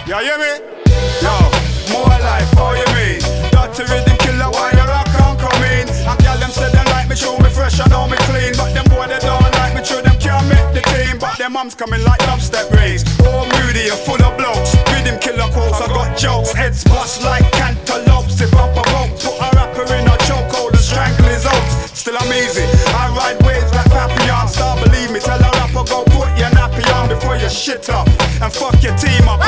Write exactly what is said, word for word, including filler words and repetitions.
You hear me? Yo, more life, how you mean? Dirty rhythm killer, why you rock and come in? And girl them say them like me, show me fresh and know me clean. But them boy they don't like me, sure them can't make the team. But them mums coming like dubstep rays. Oh moody and full of blokes. Rhythm killer quotes, I got jokes. Heads bust like cantaloupes. If I'm provoked, put a rapper in a chokehold and strangle his oats. Still I'm easy, I ride waves like Papillon. Star believe me, tell a rapper go put your nappy on before you shit up and fuck your team up.